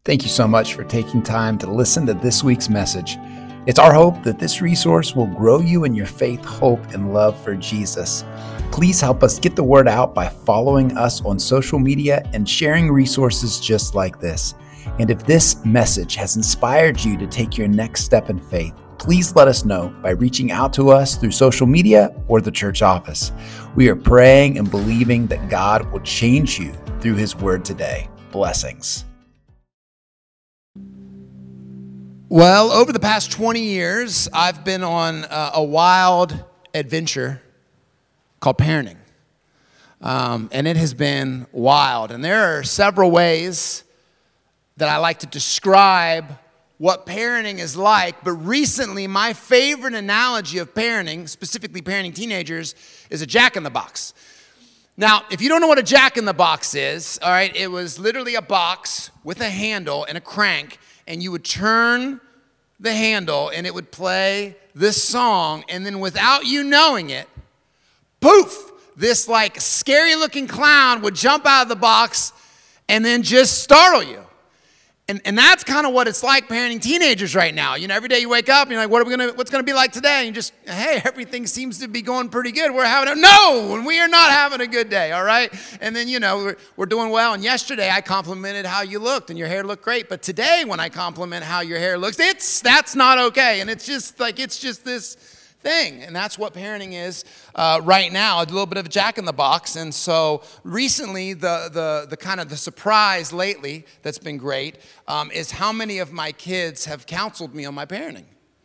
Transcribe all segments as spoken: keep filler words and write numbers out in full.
Thank you so much for taking time to listen to this week's message. It's our hope that this resource will grow you in your faith, hope, and love for Jesus. Please help us get the word out by following us on social media and sharing resources just like this. And if this message has inspired you to take your next step in faith, please let us know by reaching out to us through social media or the church office. We are praying and believing that God will change you through His word today. Blessings. Well, over the past twenty years, I've been on uh, a wild adventure called parenting. Um, and it has been wild. And there are several ways that I like to describe what parenting is like. But recently, my favorite analogy of parenting, specifically parenting teenagers, is a jack-in-the-box. Now, if you don't know what a jack-in-the-box is, all right, it was literally a box with a handle and a crank, and you would turn the handle and it would play this song, and then without you knowing it, poof, this like scary looking clown would jump out of the box and then just startle you. And, and that's kind of what it's like parenting teenagers right now. You know, every day you wake up and you're like, what are we gonna, what's going to be like today? And you just, hey, everything seems to be going pretty good. We're having a, no, and we are not having a good day, all right? And then, you know, we're, we're doing well. And yesterday I complimented how you looked and your hair looked great. But today when I compliment how your hair looks, it's, that's not okay. And it's just like, it's just this thing. And that's what parenting is uh, right now, a little bit of a jack-in-the-box. And so recently, the the the kind of the surprise lately that's been great um, is how many of my kids have counseled me on my parenting.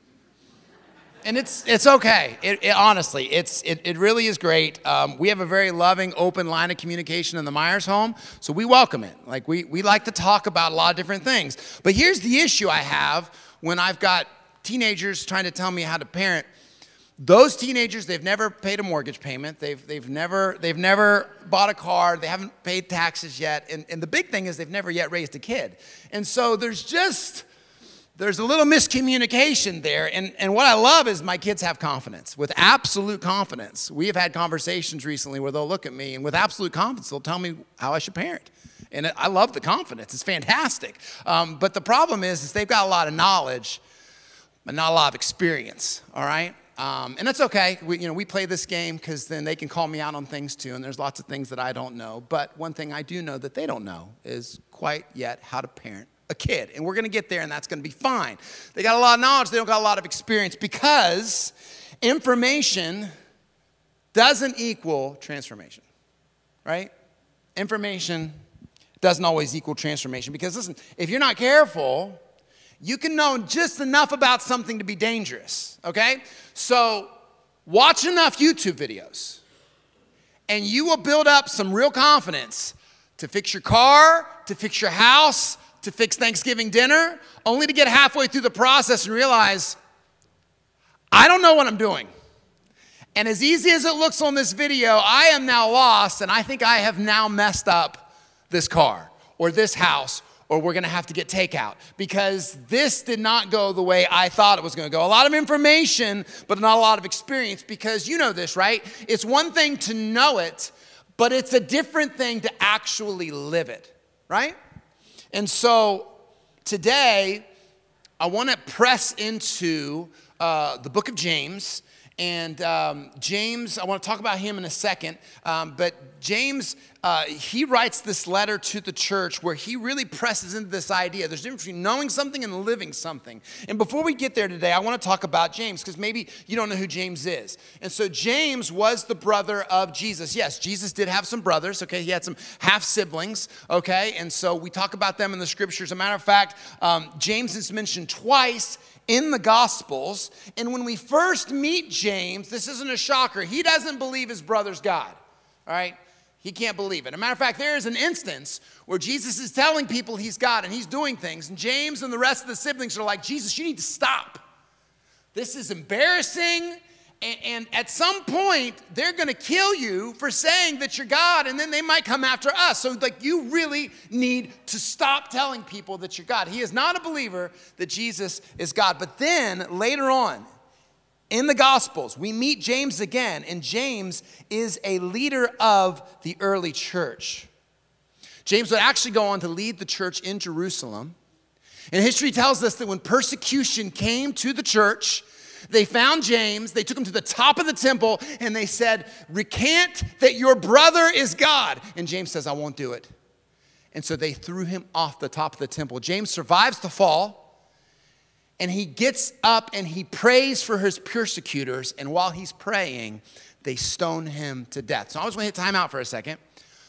And it's it's okay. It, it honestly, it's it, it really is great. Um, we have a very loving, open line of communication in the Myers home, so we welcome it. Like we we like to talk about a lot of different things. But here's the issue I have when I've got teenagers trying to tell me how to parent. Those teenagers, they've never paid a mortgage payment. They've they've never they've never bought a car. They haven't paid taxes yet. And, and the big thing is they've never yet raised a kid. And so there's just, there's a little miscommunication there. And, and what I love is my kids have confidence, with absolute confidence. We have had conversations recently where they'll look at me and with absolute confidence, they'll tell me how I should parent. And I love the confidence. It's fantastic. Um, but the problem is, is they've got a lot of knowledge, but not a lot of experience, all right? Um, and that's okay. We, you know, we play this game because then they can call me out on things too, and there's lots of things that I don't know. But one thing I do know that they don't know is quite yet how to parent a kid. And we're going to get there, and that's going to be fine. They got a lot of knowledge. They don't got a lot of experience because information doesn't equal transformation, right? Information doesn't always equal transformation because, listen, if you're not careful, you can know just enough about something to be dangerous, okay? So watch enough YouTube videos, and you will build up some real confidence to fix your car, to fix your house, to fix Thanksgiving dinner, only to get halfway through the process and realize, I don't know what I'm doing. And as easy as it looks on this video, I am now lost, and I think I have now messed up this car or this house, or we're going to have to get takeout because this did not go the way I thought it was going to go. A lot of information, but not a lot of experience because you know this, right? It's one thing to know it, but it's a different thing to actually live it, right? And so today, I want to press into uh, the book of James. And um, James, I want to talk about him in a second, um, but James, uh, he writes this letter to the church where he really presses into this idea. There's a difference between knowing something and living something. And before we get there today, I want to talk about James because maybe you don't know who James is. And so James was the brother of Jesus. Yes, Jesus did have some brothers, okay? He had some half-siblings, okay? And so we talk about them in the scriptures. As a matter of fact, um, James is mentioned twice in the Gospels, and when we first meet James, this isn't a shocker, he doesn't believe his brother's God, all right? He can't believe it. As a matter of fact, there is an instance where Jesus is telling people he's God and he's doing things, and James and the rest of the siblings are like, Jesus, you need to stop. This is embarrassing, and, and at some point, they're going to kill you for saying that you're God, and then they might come after us. So, like, you really need to stop telling people that you're God. He is not a believer that Jesus is God. But then, later on, in the Gospels, we meet James again, and James is a leader of the early church. James would actually go on to lead the church in Jerusalem, And history tells us that when persecution came to the church, they found James, they took him to the top of the temple, and they said, recant that your brother is God. And James says, I won't do it. And so they threw him off the top of the temple. James survives the fall, and he gets up and he prays for his persecutors. And while he's praying, they stone him to death. So I was going to hit time out for a second.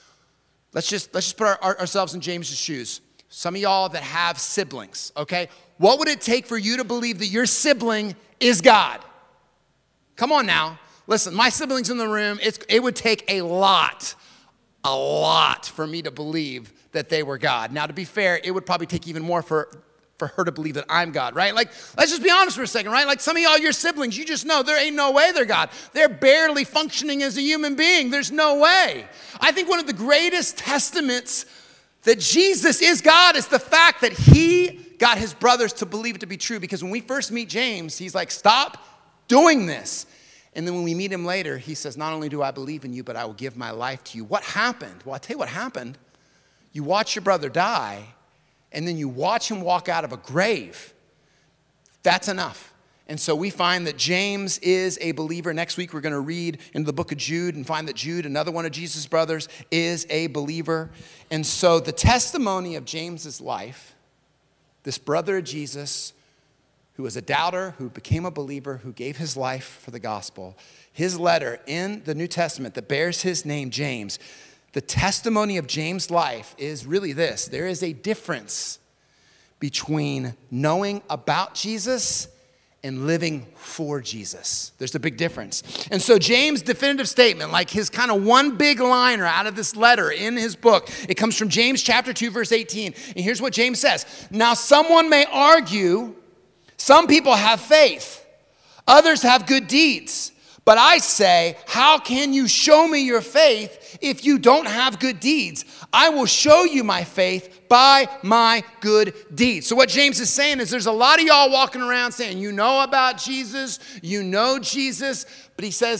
Let's just, let's just put our, our, ourselves in James' shoes. Some of y'all that have siblings, okay? What would it take for you to believe that your sibling is God? Come on now. Listen, my siblings in the room, it's, it would take a lot, a lot for me to believe that they were God. Now, to be fair, it would probably take even more for, for her to believe that I'm God, right? Like, let's just be honest for a second, right? Like some of y'all, your siblings, you just know there ain't no way they're God. They're barely functioning as a human being. There's no way. I think one of the greatest testaments that Jesus is God is the fact that he got his brothers to believe it to be true. Because when we first meet James, he's like, stop doing this. And then when we meet him later, he says, not only do I believe in you, but I will give my life to you. What happened? Well, I'll tell you what happened. You watch your brother die, and then you watch him walk out of a grave. That's enough. And so we find that James is a believer. Next week, we're going to read into the book of Jude and find that Jude, another one of Jesus' brothers, is a believer. And so the testimony of James's life, this brother of Jesus, who was a doubter, who became a believer, who gave his life for the gospel, his letter in the New Testament that bears his name, James, the testimony of James' life is really this. There is a difference between knowing about Jesus and living for Jesus. There's a big difference. And so James' definitive statement, like his kind of one big liner out of this letter in his book, it comes from James chapter two, verse eighteen. And here's what James says. Now someone may argue, some people have faith, others have good deeds. But I say, how can you show me your faith if you don't have good deeds? I will show you my faith by my good deeds. So what James is saying is there's a lot of y'all walking around saying, you know about Jesus, you know Jesus, but he says,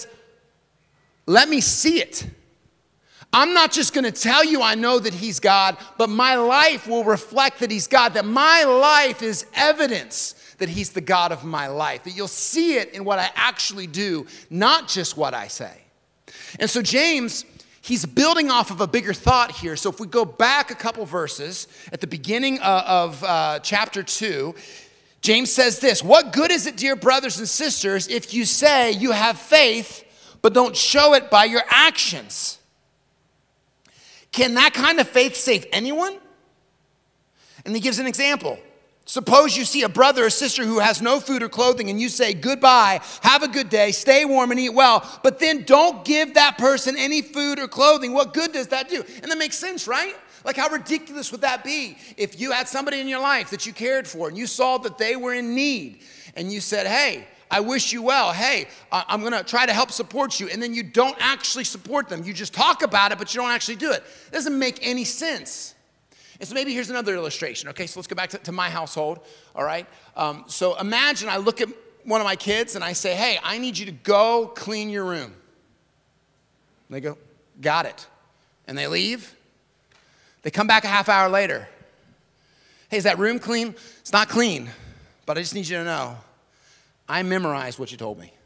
let me see it. I'm not just going to tell you I know that he's God, but my life will reflect that he's God, that my life is evidence that he's the God of my life, that you'll see it in what I actually do, not just what I say. And so James, he's building off of a bigger thought here. So if we go back a couple verses at the beginning of, of uh, chapter two, James says this, what good is it, dear brothers and sisters, if you say you have faith, but don't show it by your actions? Can that kind of faith save anyone? And he gives an example. Suppose you see a brother or sister who has no food or clothing and you say, goodbye, have a good day, stay warm and eat well, but then don't give that person any food or clothing. What good does that do? And that makes sense, right? Like how ridiculous would that be if you had somebody in your life that you cared for and you saw that they were in need and you said, hey, I wish you well. Hey, I'm going to try to help support you. And then you don't actually support them. You just talk about it, but you don't actually do it. It doesn't make any sense. And so maybe here's another illustration. Okay, so let's go back to, to my household, all right? Um, so imagine I look at one of my kids and I say, hey, I need you to go clean your room. And they go, got it. And they leave. They come back a half hour later. Hey, is that room clean? It's not clean, but I just need you to know, I memorized what you told me.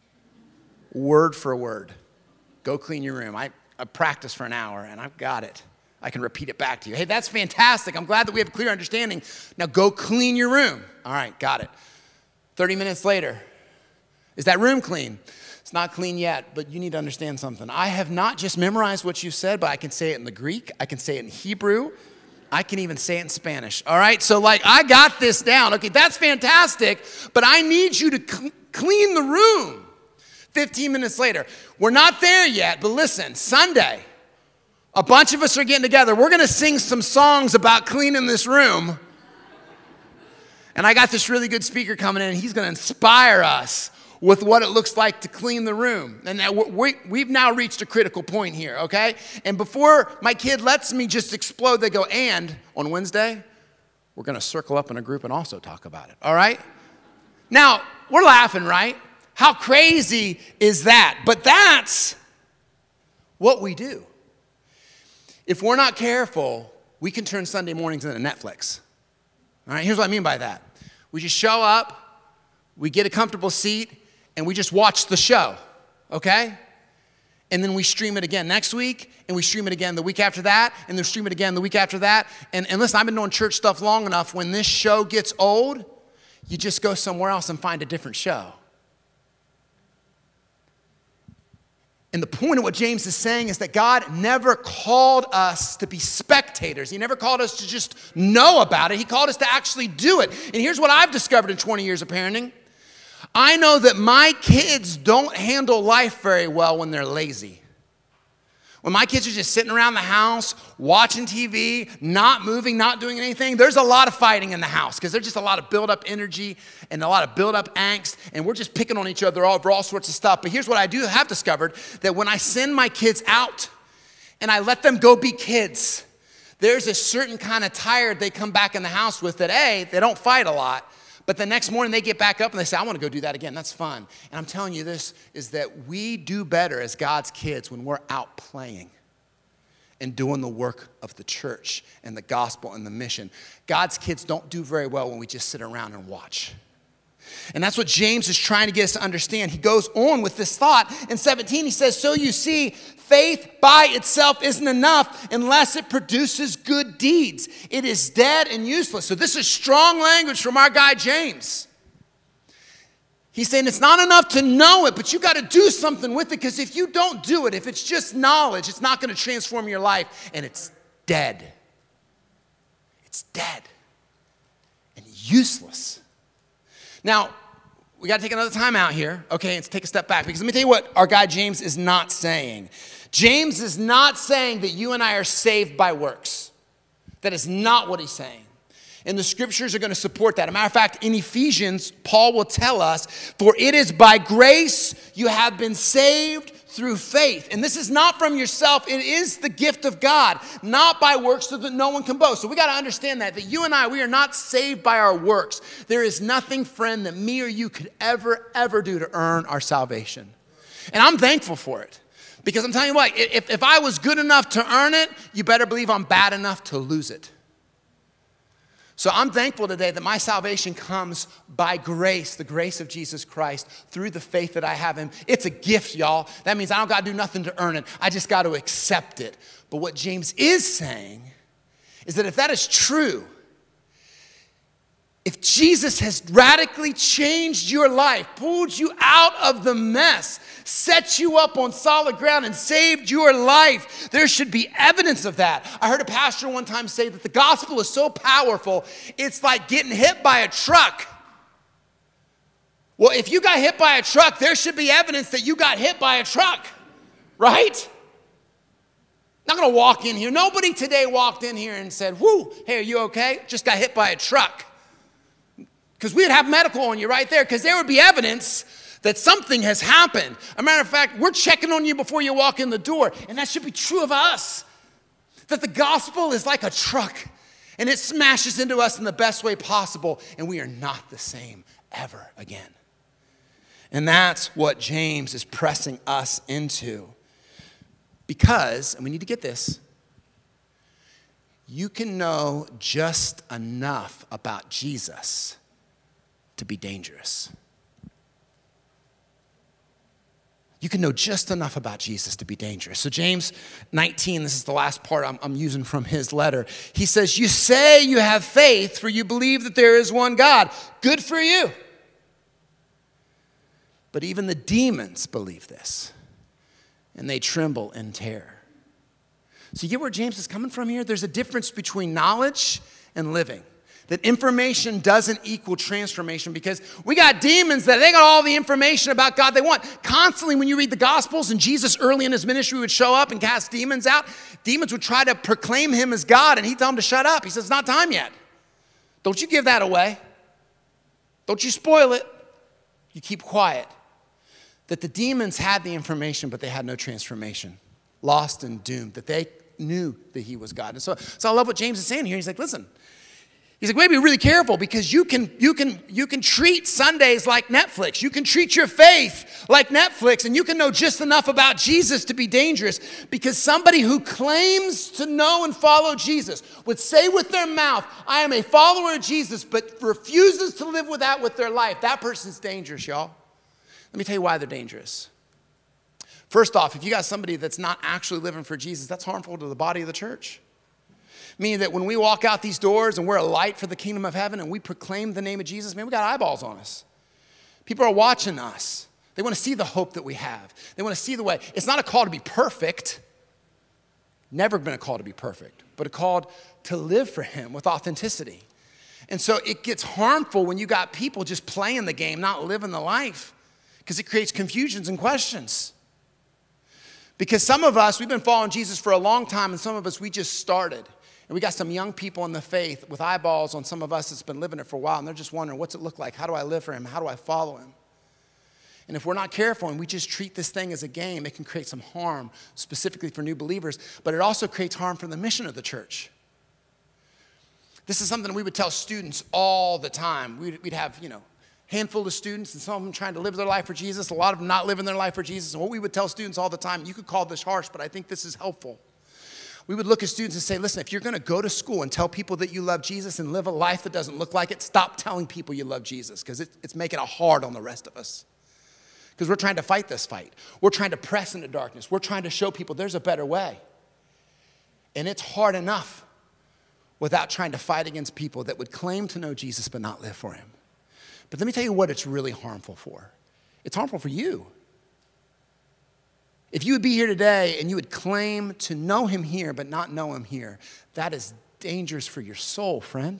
Word for word. Go clean your room. I, I practiced for an hour and I've got it. I can repeat it back to you. Hey, that's fantastic. I'm glad that we have a clear understanding. Now go clean your room. All right, got it. thirty minutes later, is that room clean? It's not clean yet, but you need to understand something. I have not just memorized what you said, but I can say it in the Greek. I can say it in Hebrew. I can even say it in Spanish. All right, so like I got this down. Okay, that's fantastic, but I need you to cl- clean the room. fifteen minutes later, we're not there yet, but listen, Sunday, a bunch of us are getting together. We're going to sing some songs about cleaning this room. And I got this really good speaker coming in, and he's going to inspire us with what it looks like to clean the room. And now we, we've now reached a critical point here, okay? And before my kid lets me just explode, they go, and on Wednesday, we're going to circle up in a group and also talk about it, all right? Now, we're laughing, right? How crazy is that? But that's what we do. If we're not careful, we can turn Sunday mornings into Netflix. All right, here's what I mean by that. We just show up, we get a comfortable seat, and we just watch the show, okay? And then we stream it again next week, and we stream it again the week after that, and then stream it again the week after that. And, and listen, I've been doing church stuff long enough. When this show gets old, you just go somewhere else and find a different show. And the point of what James is saying is that God never called us to be spectators. He never called us to just know about it. He called us to actually do it. And here's what I've discovered in twenty years of parenting. I know that my kids don't handle life very well when they're lazy. When my kids are just sitting around the house, watching T V, not moving, not doing anything, there's a lot of fighting in the house because there's just a lot of built-up energy and a lot of built-up angst, and we're just picking on each other all, for all sorts of stuff. But here's what I do have discovered, that when I send my kids out and I let them go be kids, there's a certain kind of tired they come back in the house with that, A, they don't fight a lot, but the next morning they get back up and they say, I want to go do that again. That's fun. And I'm telling you this, is that we do better as God's kids when we're out playing and doing the work of the church and the gospel and the mission. God's kids don't do very well when we just sit around and watch. And that's what James is trying to get us to understand. He goes on with this thought. In seventeen, he says, so you see, faith by itself isn't enough unless it produces good deeds. It is dead and useless. So this is strong language from our guy, James. He's saying it's not enough to know it, but you got to do something with it, because if you don't do it, if it's just knowledge, it's not going to transform your life, and it's dead. It's dead and useless. Now, we got to take another time out here, okay, and take a step back, because let me tell you what our guy James is not saying. James is not saying that you and I are saved by works. That is not what he's saying. And the scriptures are going to support that. As a matter of fact, in Ephesians, Paul will tell us, for it is by grace you have been saved through faith. And this is not from yourself. It is the gift of God, not by works, so that no one can boast. So we got to understand that, that you and I, we are not saved by our works. There is nothing, friend, that me or you could ever, ever do to earn our salvation. And I'm thankful for it. Because I'm telling you what, if, if I was good enough to earn it, you better believe I'm bad enough to lose it. So I'm thankful today that my salvation comes by grace, the grace of Jesus Christ, through the faith that I have in him. It's a gift, y'all. That means I don't got to do nothing to earn it. I just got to accept it. But what James is saying is that if that is true, if Jesus has radically changed your life, pulled you out of the mess, set you up on solid ground, and saved your life, there should be evidence of that. I heard a pastor one time say that the gospel is so powerful, it's like getting hit by a truck. Well, if you got hit by a truck, there should be evidence that you got hit by a truck, right? Not gonna walk in here. Nobody today walked in here and said, whoo, hey, are you okay? Just got hit by a truck. Because we'd have medical on you right there, because there would be evidence that something has happened. As a matter of fact, we're checking on you before you walk in the door, and that should be true of us. That the gospel is like a truck, and it smashes into us in the best way possible, and we are not the same ever again. And that's what James is pressing us into. Because, and we need to get this, you can know just enough about Jesus to be dangerous. You can know just enough about Jesus to be dangerous. So James nineteen, this is the last part I'm, I'm using from his letter. He says, you say you have faith, for you believe that there is one God. Good for you. But even the demons believe this, and they tremble in terror. So you get where James is coming from here? There's a difference between knowledge and living. That information doesn't equal transformation, because we got demons that they got all the information about God they want. Constantly when you read the Gospels, and Jesus early in his ministry would show up and cast demons out, demons would try to proclaim him as God, and he'd tell them to shut up. He says, it's not time yet. Don't you give that away. Don't you spoil it. You keep quiet. That the demons had the information, but they had no transformation. Lost and doomed. That they knew that he was God. And so, so I love what James is saying here. He's like, listen, He's like, we have to be really careful because you can, you can, you can treat Sundays like Netflix. You can treat your faith like Netflix, and you can know just enough about Jesus to be dangerous, because somebody who claims to know and follow Jesus would say with their mouth, I am a follower of Jesus, but refuses to live with that with their life. That person's dangerous, y'all. Let me tell you why they're dangerous. First off, if you got somebody that's not actually living for Jesus, that's harmful to the body of the church. Meaning that when we walk out these doors and we're a light for the kingdom of heaven and we proclaim the name of Jesus, man, we got eyeballs on us. People are watching us. They want to see the hope that we have. They want to see the way. It's not a call to be perfect. Never been a call to be perfect, but a call to live for him with authenticity. And so it gets harmful when you got people just playing the game, not living the life, because it creates confusions and questions. Because some of us, we've been following Jesus for a long time, and some of us, we just started. And we got some young people in the faith with eyeballs on some of us that's been living it for a while, and they're just wondering, what's it look like? How do I live for him? How do I follow him? And if we're not careful and we just treat this thing as a game, it can create some harm, specifically for new believers, but it also creates harm for the mission of the church. This is something we would tell students all the time. We'd, we'd have, you know, a handful of students, and some of them trying to live their life for Jesus, a lot of them not living their life for Jesus. And what we would tell students all the time, you could call this harsh, but I think this is helpful. We would look at students and say, listen, if you're going to go to school and tell people that you love Jesus and live a life that doesn't look like it, stop telling people you love Jesus, because it, it's making it hard on the rest of us. Because we're trying to fight this fight. We're trying to press into darkness. We're trying to show people there's a better way. And it's hard enough without trying to fight against people that would claim to know Jesus but not live for him. But let me tell you what it's really harmful for. It's harmful for you. If you would be here today and you would claim to know him here but not know him here, that is dangerous for your soul, friend.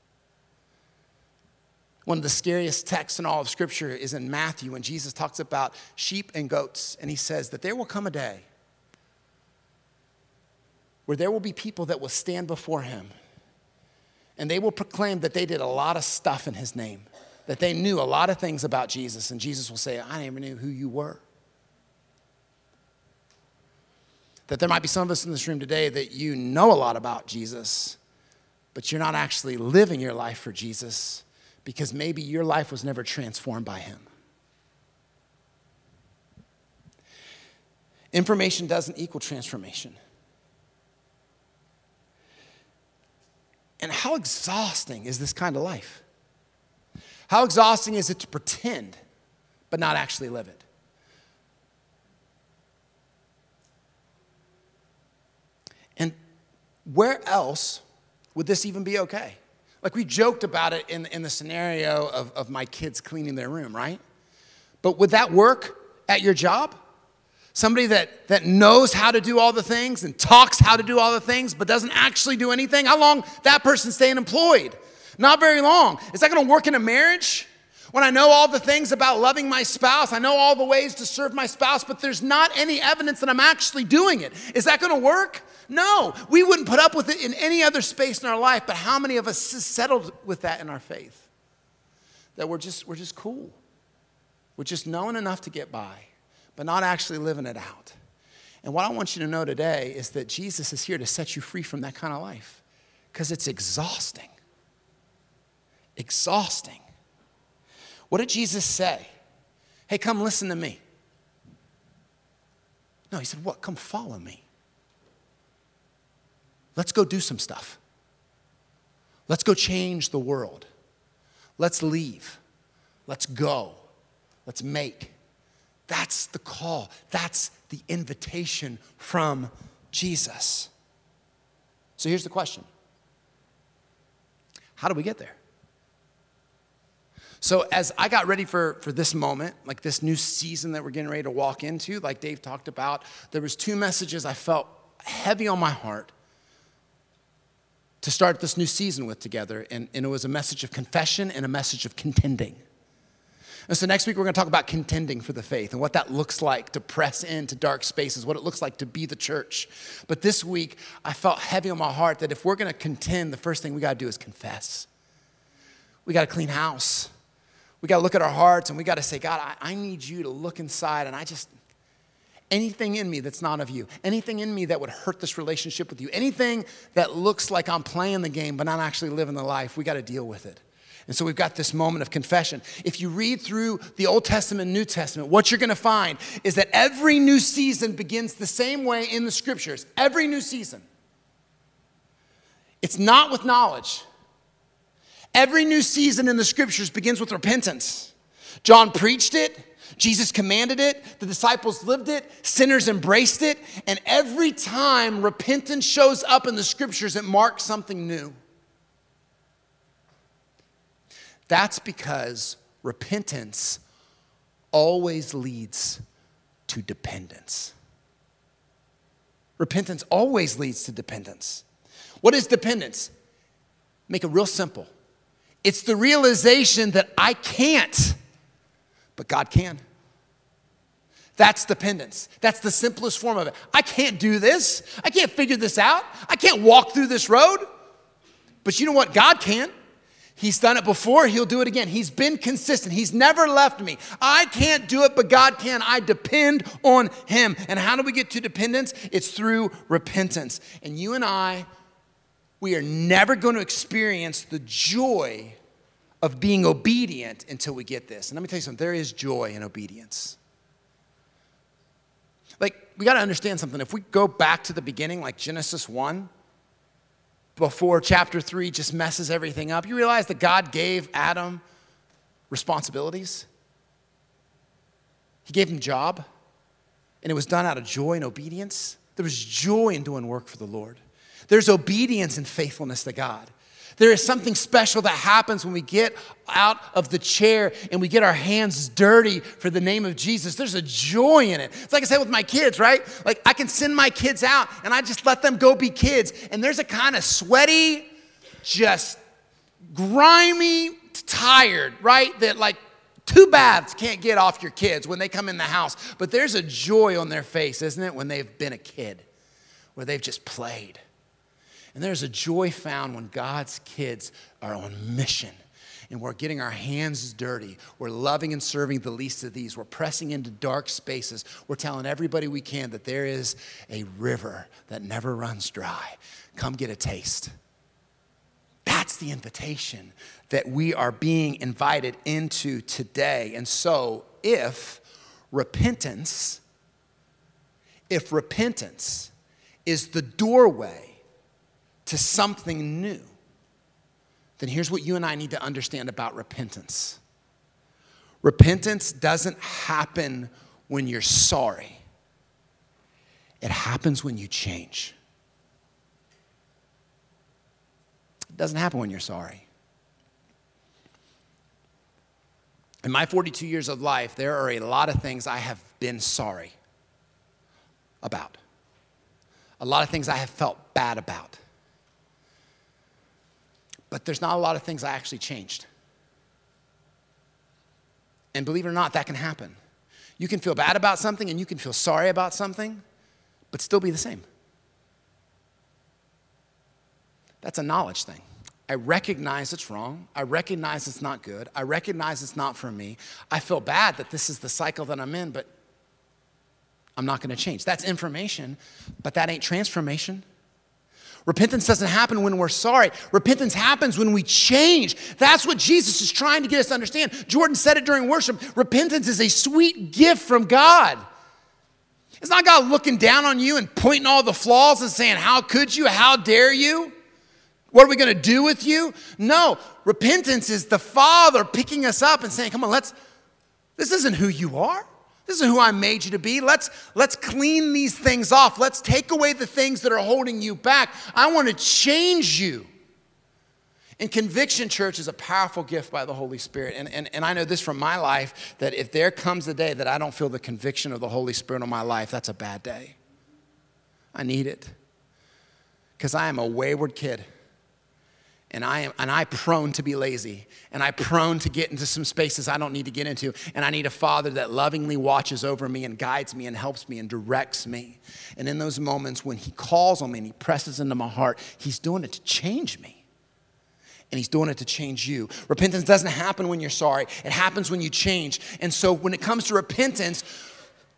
One of the scariest texts in all of Scripture is in Matthew, when Jesus talks about sheep and goats, and he says that there will come a day where there will be people that will stand before him, and they will proclaim that they did a lot of stuff in his name, that they knew a lot of things about Jesus, and Jesus will say, I never knew who you were. That there might be some of us in this room today that you know a lot about Jesus, but you're not actually living your life for Jesus, because maybe your life was never transformed by him. Information doesn't equal transformation. And how exhausting is this kind of life? How exhausting is it to pretend but not actually live it? And where else would this even be okay? Like, we joked about it in, in the scenario of, of my kids cleaning their room, right? But would that work at your job? Somebody that, that knows how to do all the things and talks how to do all the things but doesn't actually do anything? How long that person staying employed? Not very long. Is that going to work in a marriage? When I know all the things about loving my spouse, I know all the ways to serve my spouse, but there's not any evidence that I'm actually doing it. Is that going to work? No. We wouldn't put up with it in any other space in our life, but how many of us settled with that in our faith? That we're just, we're just cool. We're just knowing enough to get by, but not actually living it out. And what I want you to know today is that Jesus is here to set you free from that kind of life, because it's exhausting. Exhausting. What did Jesus say? Hey, come listen to me. No, he said, what? Come follow me. Let's go do some stuff. Let's go change the world. Let's leave. Let's go. Let's make. That's the call. That's the invitation from Jesus. So here's the question. How do we get there? So as I got ready for, for this moment, like this new season that we're getting ready to walk into, like Dave talked about, there was two messages I felt heavy on my heart to start this new season with together. And, and it was a message of confession and a message of contending. And so next week, we're going to talk about contending for the faith and what that looks like to press into dark spaces, what it looks like to be the church. But this week, I felt heavy on my heart that if we're going to contend, the first thing we got to do is confess. We got to clean house. We got to look at our hearts and we got to say, God, I, I need you to look inside. And I just, anything in me that's not of you, anything in me that would hurt this relationship with you, anything that looks like I'm playing the game but not actually living the life, we got to deal with it. And so we've got this moment of confession. If you read through the Old Testament and New Testament, what you're going to find is that every new season begins the same way in the scriptures. Every new season. It's not with knowledge. Every new season in the scriptures begins with repentance. John preached it. Jesus commanded it. The disciples lived it. Sinners embraced it. And every time repentance shows up in the scriptures, it marks something new. That's because repentance always leads to dependence. Repentance always leads to dependence. What is dependence? Make it real simple. It's the realization that I can't, but God can. That's dependence. That's the simplest form of it. I can't do this. I can't figure this out. I can't walk through this road. But you know what? God can. He's done it before. He'll do it again. He's been consistent. He's never left me. I can't do it, but God can. I depend on him. And how do we get to dependence? It's through repentance. And you and I, we are never going to experience the joy of being obedient until we get this. And let me tell you something. There is joy in obedience. Like, we got to understand something. If we go back to the beginning, like Genesis one, before chapter three just messes everything up, you realize that God gave Adam responsibilities. He gave him a job, and it was done out of joy and obedience. There was joy in doing work for the Lord. There's obedience and faithfulness to God. There is something special that happens when we get out of the chair and we get our hands dirty for the name of Jesus. There's a joy in it. It's like I said with my kids, right? Like I can send my kids out and I just let them go be kids. And there's a kind of sweaty, just grimy, tired, right? That like two baths can't get off your kids when they come in the house. But there's a joy on their face, isn't it, when they've been a kid, where they've just played. And there's a joy found when God's kids are on mission and we're getting our hands dirty. We're loving and serving the least of these. We're pressing into dark spaces. We're telling everybody we can that there is a river that never runs dry. Come get a taste. That's the invitation that we are being invited into today. And so if repentance, if repentance is the doorway to something new, then here's what you and I need to understand about repentance. Repentance doesn't happen when you're sorry. It happens when you change. It doesn't happen when you're sorry. In my forty-two years of life, there are a lot of things I have been sorry about. A lot of things I have felt bad about. But there's not a lot of things I actually changed. And believe it or not, that can happen. You can feel bad about something and you can feel sorry about something, but still be the same. That's a knowledge thing. I recognize it's wrong. I recognize it's not good. I recognize it's not for me. I feel bad that this is the cycle that I'm in, but I'm not going to change. That's information, but that ain't transformation. Repentance doesn't happen when we're sorry. Repentance happens when we change. That's what Jesus is trying to get us to understand. Jordan said it during worship. Repentance is a sweet gift from God. It's not God looking down on you and pointing all the flaws and saying, how could you? How dare you? What are we going to do with you? No, repentance is the Father picking us up and saying, come on, let's, this isn't who you are. This is who I made you to be. Let's, let's clean these things off. Let's take away the things that are holding you back. I want to change you. And conviction, church, is a powerful gift by the Holy Spirit. And, and, and I know this from my life, that if there comes a day that I don't feel the conviction of the Holy Spirit on my life, that's a bad day. I need it. Because I am a wayward kid. And I am, and I prone to be lazy, and I prone to get into some spaces I don't need to get into, and I need a Father that lovingly watches over me and guides me and helps me and directs me. And in those moments when he calls on me and he presses into my heart, he's doing it to change me. And he's doing it to change you. Repentance doesn't happen when you're sorry. It happens when you change. And so when it comes to repentance,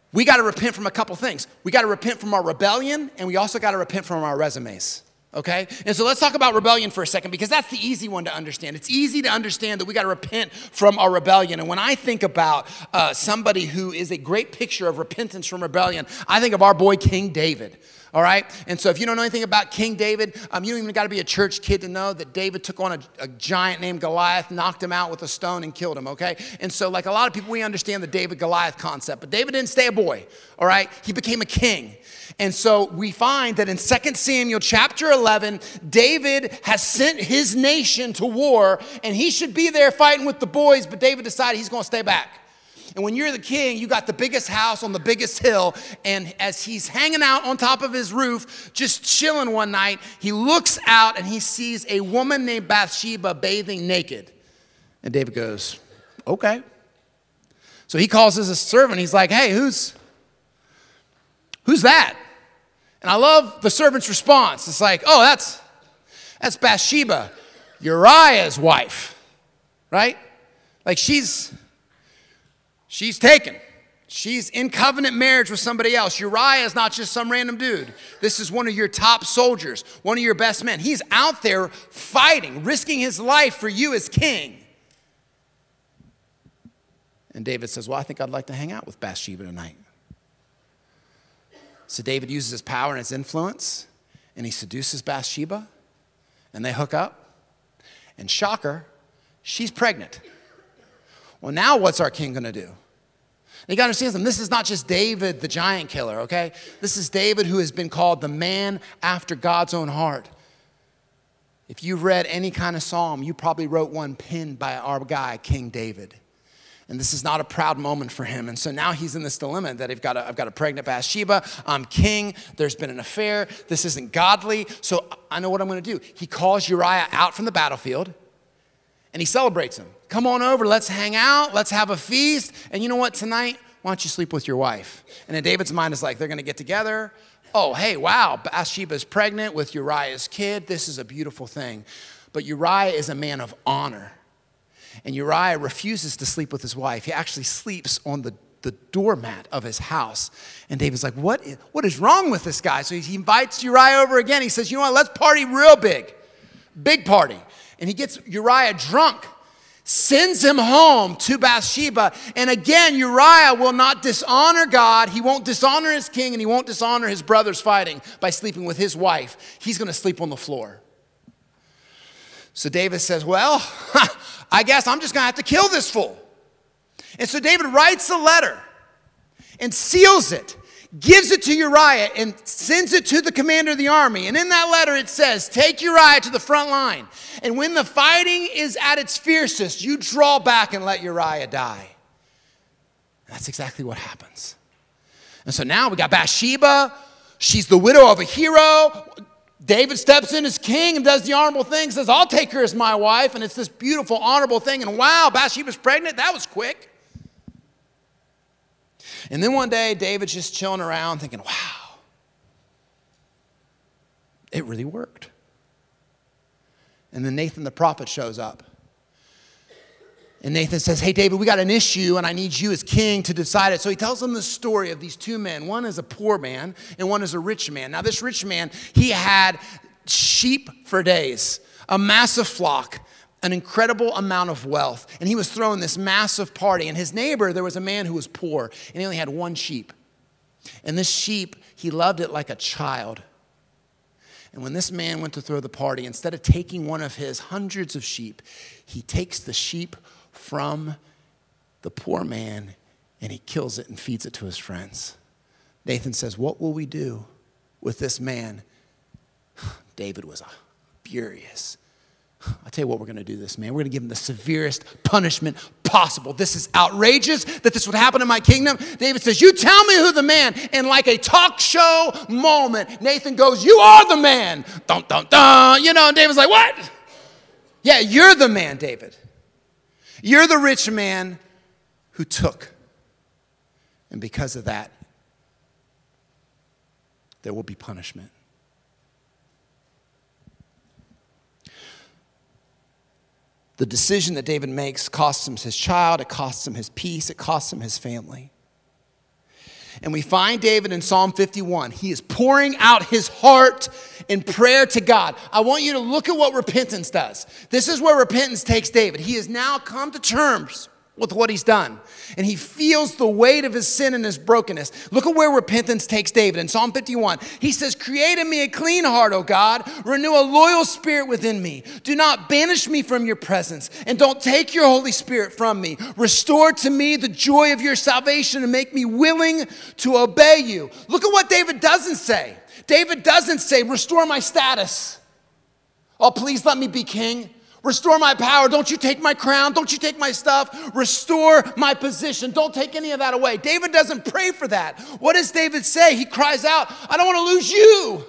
we got to repent from a couple things. We got to repent from our rebellion, and we also got to repent from our resumes. Okay? And so let's talk about rebellion for a second, because that's the easy one to understand. It's easy to understand that we got to repent from our rebellion. And when I think about uh, somebody who is a great picture of repentance from rebellion, I think of our boy King David. All right? And so if you don't know anything about King David, um, you don't even got to be a church kid to know that David took on a, a giant named Goliath, knocked him out with a stone, and killed him, okay? And so like a lot of people, we understand the David-Goliath concept. But David didn't stay a boy, all right? He became a king. And so we find that in Second Samuel chapter eleven, David has sent his nation to war, and he should be there fighting with the boys, but David decided he's going to stay back. And when you're the king, you got the biggest house on the biggest hill, and as he's hanging out on top of his roof, just chilling one night, he looks out and he sees a woman named Bathsheba bathing naked. And David goes, okay. So he calls his servant. He's like, hey, who's, who's that? And I love the servant's response. It's like, oh, that's, that's Bathsheba, Uriah's wife, right? Like she's, she's taken. She's in covenant marriage with somebody else. Uriah is not just some random dude. This is one of your top soldiers, one of your best men. He's out there fighting, risking his life for you as king. And David says, well, I think I'd like to hang out with Bathsheba tonight. So David uses his power and his influence, and he seduces Bathsheba, and they hook up. And shocker, she's pregnant. Well, now what's our king going to do? You got to understand something. This is not just David, the giant killer, okay? This is David who has been called the man after God's own heart. If you've read any kind of psalm, you probably wrote one penned by our guy, King David. And this is not a proud moment for him. And so now he's in this dilemma that I've got a, I've got a pregnant Bathsheba. I'm king. There's been an affair. This isn't godly. So I know what I'm going to do. He calls Uriah out from the battlefield, and he celebrates him. Come on over. Let's hang out. Let's have a feast. And you know what? Tonight, why don't you sleep with your wife? And in David's mind is like, they're going to get together. Oh, hey, wow. Bathsheba's pregnant with Uriah's kid. This is a beautiful thing. But Uriah is a man of honor. And Uriah refuses to sleep with his wife. He actually sleeps on the, the doormat of his house. And David's like, what is, what is wrong with this guy? So he invites Uriah over again. He says, you know what, let's party real big. Big party. And he gets Uriah drunk, sends him home to Bathsheba. And again, Uriah will not dishonor God. He won't dishonor his king, and he won't dishonor his brothers fighting by sleeping with his wife. He's going to sleep on the floor. So David says, well, I guess I'm just going to have to kill this fool. And so David writes a letter and seals it, gives it to Uriah, and sends it to the commander of the army. And in that letter it says, take Uriah to the front line. And when the fighting is at its fiercest, you draw back and let Uriah die. And that's exactly what happens. And so now we got Bathsheba. She's the widow of a hero. David steps in as king and does the honorable thing, says, I'll take her as my wife. And it's this beautiful, honorable thing. And wow, Bathsheba's pregnant? That was quick. And then one day, David's just chilling around thinking, wow, it really worked. And then Nathan the prophet shows up. And Nathan says, hey, David, we got an issue, and I need you as king to decide it. So he tells him the story of these two men. One is a poor man, and one is a rich man. Now, this rich man, he had sheep for days, a massive flock, an incredible amount of wealth. And he was throwing this massive party. And his neighbor, there was a man who was poor, and he only had one sheep. And this sheep, he loved it like a child. And when this man went to throw the party, instead of taking one of his hundreds of sheep, he takes the sheep from the poor man, and he kills it and feeds it to his friends. Nathan says, what will we do with this man? David was furious. I'll tell you what we're going to do this man. We're going to give him the severest punishment possible. This is outrageous that this would happen in my kingdom. David says, you tell me who the man. And like a talk show moment, Nathan goes, you are the man. Dun, dun, dun. You know, and David's like, what? Yeah, you're the man, David. You're the rich man who took. And because of that, there will be punishment. The decision that David makes costs him his child, it costs him his peace, it costs him his family. And we find David in Psalm fifty-one. He is pouring out his heart in prayer to God. I want you to look at what repentance does. This is where repentance takes David. He has now come to terms with what he's done. And he feels the weight of his sin and his brokenness. Look at where repentance takes David. In Psalm fifty-one, he says, create in me a clean heart, O God. Renew a loyal spirit within me. Do not banish me from your presence, and don't take your Holy Spirit from me. Restore to me the joy of your salvation and make me willing to obey you. Look at what David doesn't say. David doesn't say, restore my status. Oh, please let me be king. Restore my power. Don't you take my crown. Don't you take my stuff. Restore my position. Don't take any of that away. David doesn't pray for that. What does David say? He cries out, I don't want to lose you.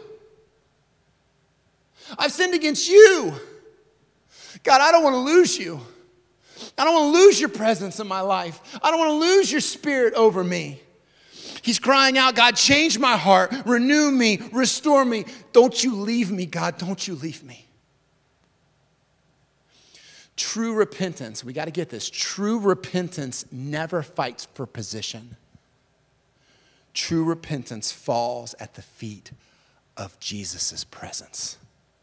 I've sinned against you. God, I don't want to lose you. I don't want to lose your presence in my life. I don't want to lose your spirit over me. He's crying out, God, change my heart. Renew me. Restore me. Don't you leave me, God. Don't you leave me. True repentance, we got to get this. True repentance never fights for position. True repentance falls at the feet of Jesus' presence.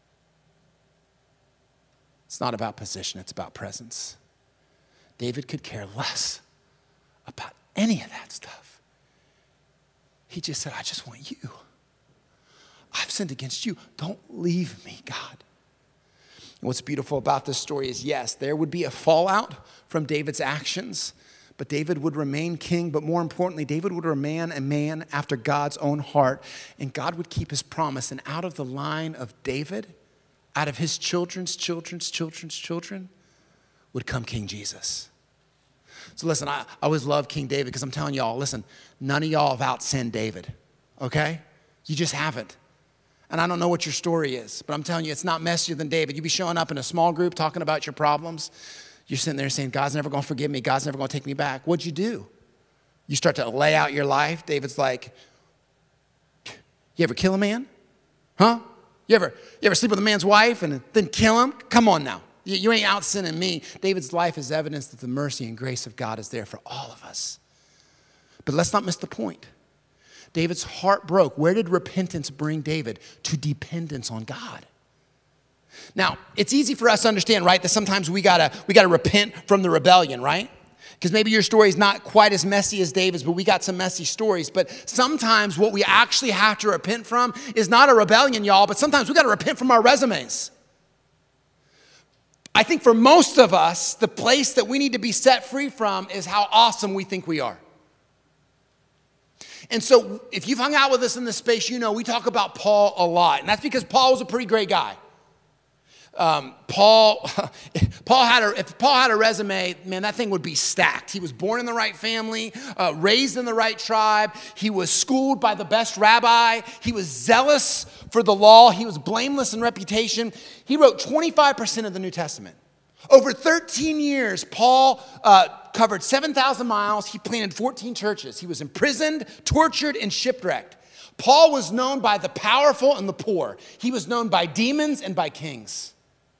It's not about position, it's about presence. David could care less about any of that stuff. He just said, I just want you. I've sinned against you. Don't leave me, God. And what's beautiful about this story is, yes, there would be a fallout from David's actions, but David would remain king. But more importantly, David would remain a man after God's own heart, and God would keep his promise. And out of the line of David, out of his children's children's children's children, would come King Jesus. So listen, I, I always love King David because I'm telling y'all, listen, none of y'all have out-sinned David, okay? You just haven't. And I don't know what your story is, but I'm telling you, it's not messier than David. You be showing up in a small group talking about your problems. You're sitting there saying, God's never going to forgive me. God's never going to take me back. What'd you do? You start to lay out your life. David's like, you ever kill a man? Huh? You ever, you ever sleep with a man's wife and then kill him? Come on now. You, you ain't out sinning me. David's life is evidence that the mercy and grace of God is there for all of us. But let's not miss the point. David's heart broke. Where did repentance bring David? To dependence on God. Now, it's easy for us to understand, right, that sometimes we gotta we gotta repent from the rebellion, right? Because maybe your story is not quite as messy as David's, but we got some messy stories. But sometimes what we actually have to repent from is not a rebellion, y'all, but sometimes we gotta repent from our resumes. I think for most of us, the place that we need to be set free from is how awesome we think we are. And so if you've hung out with us in this space, you know we talk about Paul a lot. And that's because Paul was a pretty great guy. Um, Paul, Paul had a, if Paul had a resume, man, that thing would be stacked. He was born in the right family, uh, raised in the right tribe. He was schooled by the best rabbi. He was zealous for the law. He was blameless in reputation. He wrote twenty-five percent of the New Testament. Over thirteen years, Paul uh, covered seven thousand miles. He planted fourteen churches. He was imprisoned, tortured, and shipwrecked. Paul was known by the powerful and the poor. He was known by demons and by kings.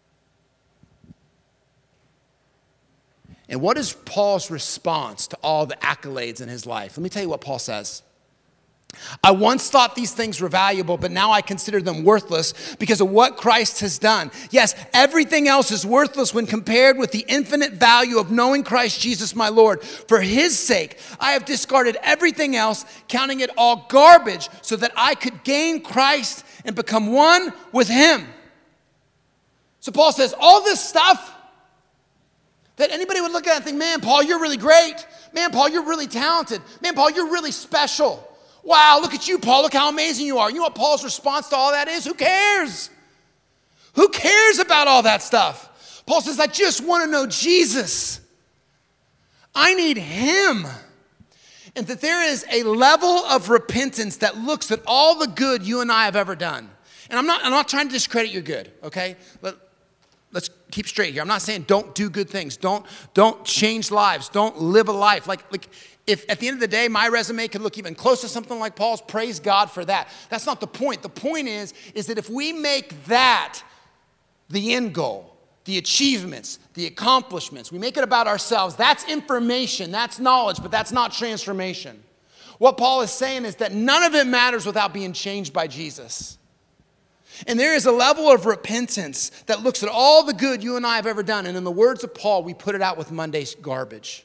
And what is Paul's response to all the accolades in his life? Let me tell you what Paul says. I once thought these things were valuable, but now I consider them worthless because of what Christ has done. Yes, everything else is worthless when compared with the infinite value of knowing Christ Jesus my Lord. For his sake, I have discarded everything else, counting it all garbage so that I could gain Christ and become one with him. So Paul says, all this stuff that anybody would look at and think, man, Paul, you're really great. Man, Paul, you're really talented. Man, Paul, you're really special. Wow, look at you, Paul. Look how amazing you are. You know what Paul's response to all that is? Who cares? Who cares about all that stuff? Paul says, I just want to know Jesus. I need him. And that there is a level of repentance that looks at all the good you and I have ever done. And I'm not, I'm not trying to discredit your good, okay? Let, let's keep straight here. I'm not saying don't do good things. Don't, don't change lives. Don't live a life. Like, like, if at the end of the day, my resume could look even close to something like Paul's, praise God for that. That's not the point. The point is, is that if we make that the end goal, the achievements, the accomplishments, we make it about ourselves, that's information, that's knowledge, but that's not transformation. What Paul is saying is that none of it matters without being changed by Jesus. And there is a level of repentance that looks at all the good you and I have ever done. And in the words of Paul, we put it out with Monday's garbage.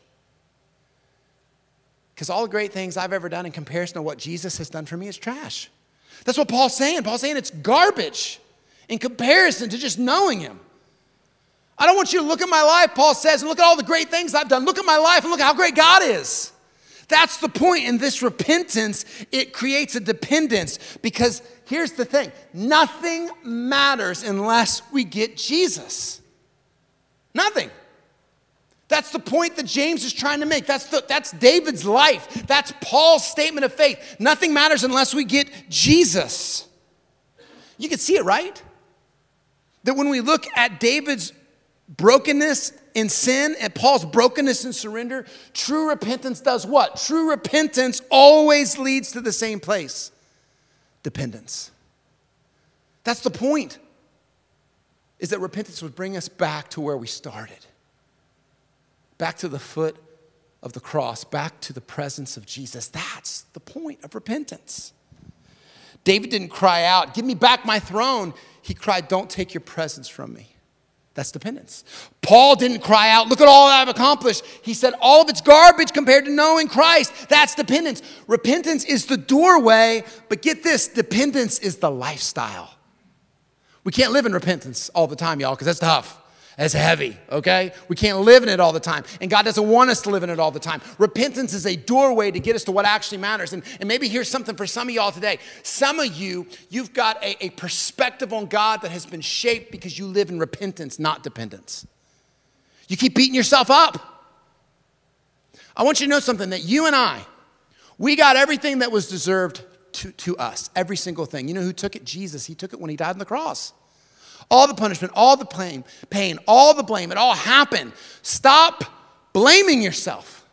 Because all the great things I've ever done in comparison to what Jesus has done for me is trash. That's what Paul's saying. Paul's saying it's garbage in comparison to just knowing him. I don't want you to look at my life, Paul says, and look at all the great things I've done. Look at my life and look at how great God is. That's the point. In this repentance, it creates a dependence. Because here's the thing. Nothing matters unless we get Jesus. Nothing. That's the point that James is trying to make. That's, the, that's David's life. That's Paul's statement of faith. Nothing matters unless we get Jesus. You can see it, right? That when we look at David's brokenness in sin and Paul's brokenness in surrender, true repentance does what? True repentance always leads to the same place. Dependence. That's the point. Is that repentance would bring us back to where we started. Back to the foot of the cross. Back to the presence of Jesus. That's the point of repentance. David didn't cry out, give me back my throne. He cried, don't take your presence from me. That's dependence. Paul didn't cry out, look at all that I've accomplished. He said, all of it's garbage compared to knowing Christ. That's dependence. Repentance is the doorway, but get this, dependence is the lifestyle. We can't live in repentance all the time, y'all, because that's tough. That's heavy, okay? We can't live in it all the time. And God doesn't want us to live in it all the time. Repentance is a doorway to get us to what actually matters. And, and maybe here's something for some of y'all today. Some of you, you've got a, a perspective on God that has been shaped because you live in repentance, not dependence. You keep beating yourself up. I want you to know something, that you and I, we got everything that was deserved to, to us. Every single thing. You know who took it? Jesus. He took it when he died on the cross. All the punishment, all the pain, pain, all the blame, it all happened. Stop blaming yourself.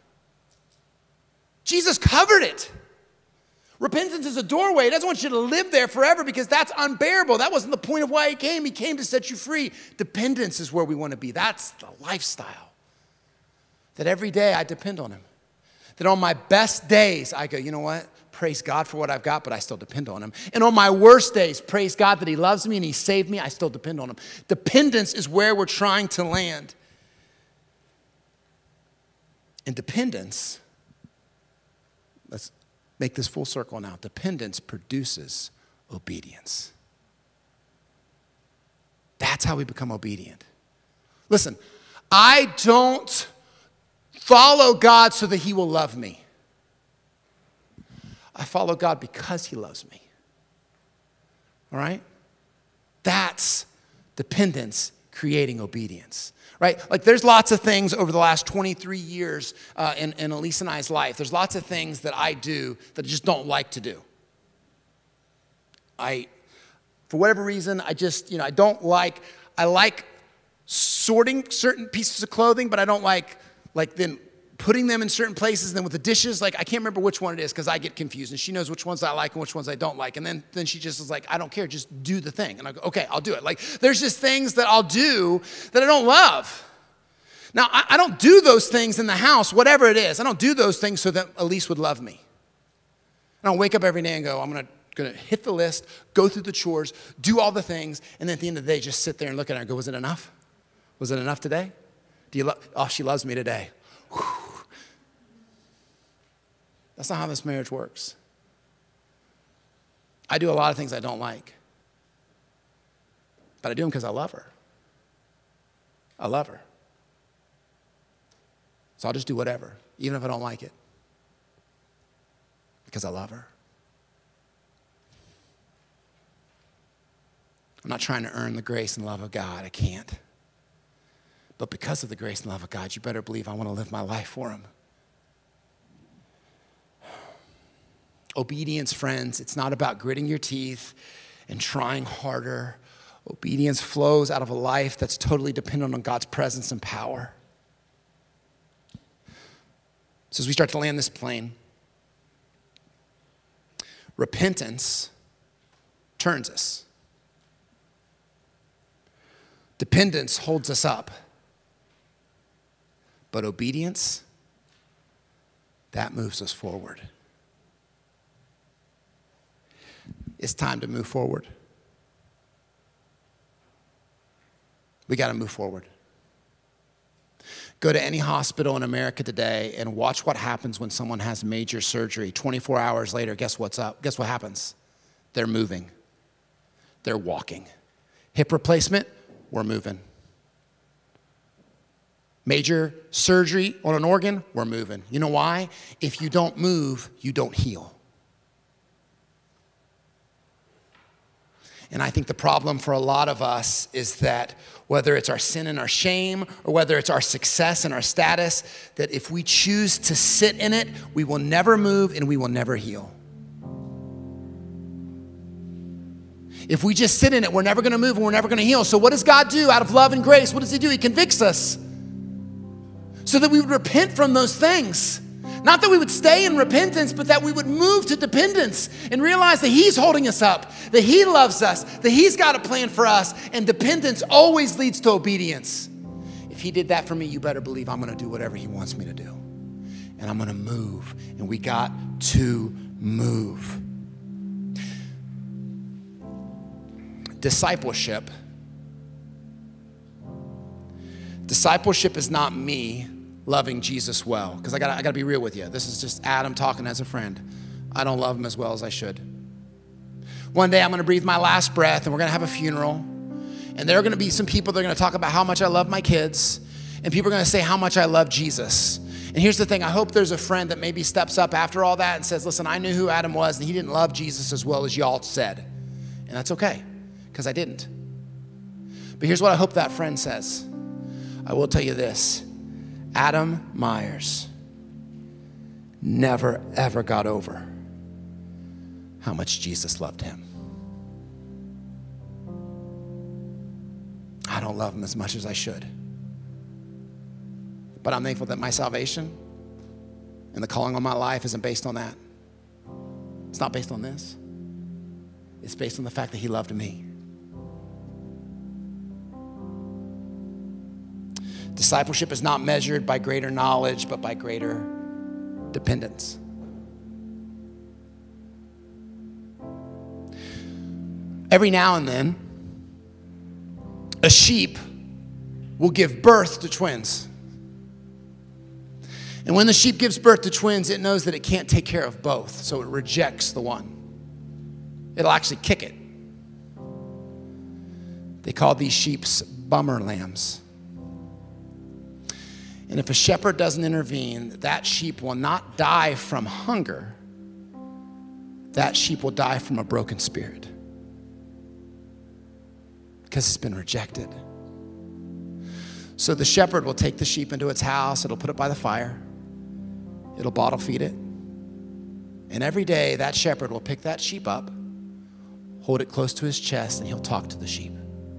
Jesus covered it. Repentance is a doorway. He doesn't want you to live there forever because that's unbearable. That wasn't the point of why he came. He came to set you free. Dependence is where we want to be. That's the lifestyle. That every day I depend on him. That on my best days, I go, you know what? Praise God for what I've got, but I still depend on him. And on my worst days, praise God that he loves me and he saved me. I still depend on him. Dependence is where we're trying to land. And dependence, let's make this full circle now. Dependence produces obedience. That's how we become obedient. Listen, I don't follow God so that he will love me. I follow God because he loves me. All right? That's dependence creating obedience. Right? Like there's lots of things over the last twenty-three years uh, in, in Elise and I's life. There's lots of things that I do that I just don't like to do. I, for whatever reason, I just, you know, I don't like, I like sorting certain pieces of clothing, but I don't like, like then putting them in certain places. And then with the dishes, like I can't remember which one it is because I get confused. And she knows which ones I like and which ones I don't like. And then, then she just is like, I don't care, just do the thing. And I go, okay, I'll do it. Like there's just things that I'll do that I don't love. Now, I, I don't do those things in the house, whatever it is. I don't do those things so that Elise would love me. I don't wake up every day and go, I'm gonna, gonna hit the list, go through the chores, do all the things, and then at the end of the day, just sit there and look at her and go, was it enough? Was it enough today? Do you love, oh, she loves me today. Whew. That's not how this marriage works. I do a lot of things I don't like, but I do them because I love her. I love her. So I'll just do whatever, even if I don't like it, because I love her. I'm not trying to earn the grace and love of God. I can't. But because of the grace and love of God, you better believe I want to live my life for him. Obedience, friends, it's not about gritting your teeth and trying harder. Obedience flows out of a life that's totally dependent on God's presence and power. So as we start to land this plane, repentance turns us. Dependence holds us up. But obedience, that moves us forward. it's time to move forward. We got to move forward. Go to any hospital in America today and watch what happens when someone has major surgery. twenty-four hours later, guess what's up? Guess what happens? They're moving. They're walking. Hip replacement, we're moving. Major surgery on an organ, we're moving. You know why? If you don't move, you don't heal. And I think the problem for a lot of us is that whether it's our sin and our shame or whether it's our success and our status, that if we choose to sit in it, we will never move and we will never heal. If we just sit in it, we're never gonna move and we're never gonna heal. So what does God do out of love and grace? What does he do? He convicts us so that we would repent from those things. Not that we would stay in repentance, but that we would move to dependence and realize that he's holding us up, that he loves us, that he's got a plan for us, and dependence always leads to obedience. If he did that for me, you better believe I'm gonna do whatever he wants me to do. And I'm gonna move, and we got to move. Discipleship. Discipleship is not me loving Jesus well, because I got I got to be real with you. This is just Adam talking as a friend. I don't love him as well as I should. One day I'm going to breathe my last breath, and we're going to have a funeral, and there are going to be some people that are going to talk about how much I love my kids, and people are going to say how much I love Jesus. And here's the thing, I hope there's a friend that maybe steps up after all that and says, listen, I knew who Adam was, and he didn't love Jesus as well as y'all said. And that's okay, because I didn't. But here's what I hope that friend says. I will tell you this. Adam Myers never, ever got over how much Jesus loved him. I don't love him as much as I should. But I'm thankful that my salvation and the calling on my life isn't based on that. It's not based on this. It's based on the fact that he loved me. Discipleship is not measured by greater knowledge, but by greater dependence. Every now and then, a sheep will give birth to twins. And when the sheep gives birth to twins, it knows that it can't take care of both, so it rejects the one. It'll actually kick it. They call these sheep bummer lambs. And if a shepherd doesn't intervene, that sheep will not die from hunger. That sheep will die from a broken spirit because it's been rejected. So the shepherd will take the sheep into its house. It'll put it by the fire. It'll bottle feed it. And every day that shepherd will pick that sheep up, hold it close to his chest, and he'll talk to the sheep.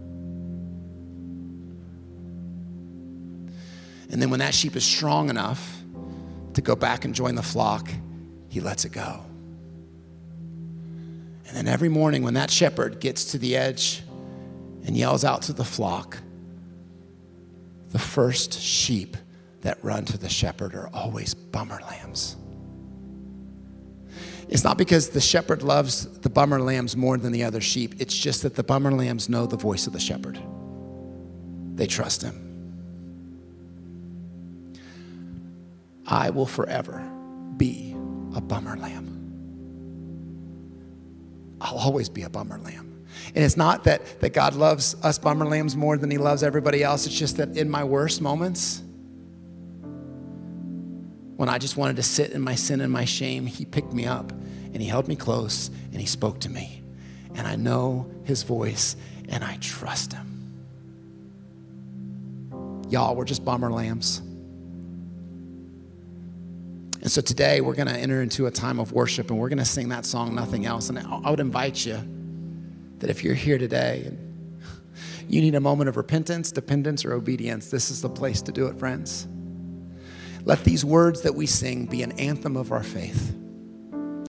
And then when that sheep is strong enough to go back and join the flock, he lets it go. And then every morning when that shepherd gets to the edge and yells out to the flock, the first sheep that run to the shepherd are always bummer lambs. It's not because the shepherd loves the bummer lambs more than the other sheep. It's just that the bummer lambs know the voice of the shepherd. They trust him. I will forever be a bummer lamb. I'll always be a bummer lamb. And it's not that, that God loves us bummer lambs more than he loves everybody else. It's just that in my worst moments, when I just wanted to sit in my sin and my shame, he picked me up and he held me close and he spoke to me. And I know his voice and I trust him. Y'all, we're just bummer lambs. And so today we're going to enter into a time of worship and we're going to sing that song, Nothing Else. And I would invite you that if you're here today and you need a moment of repentance, dependence, or obedience, this is the place to do it, friends. Let these words that we sing be an anthem of our faith.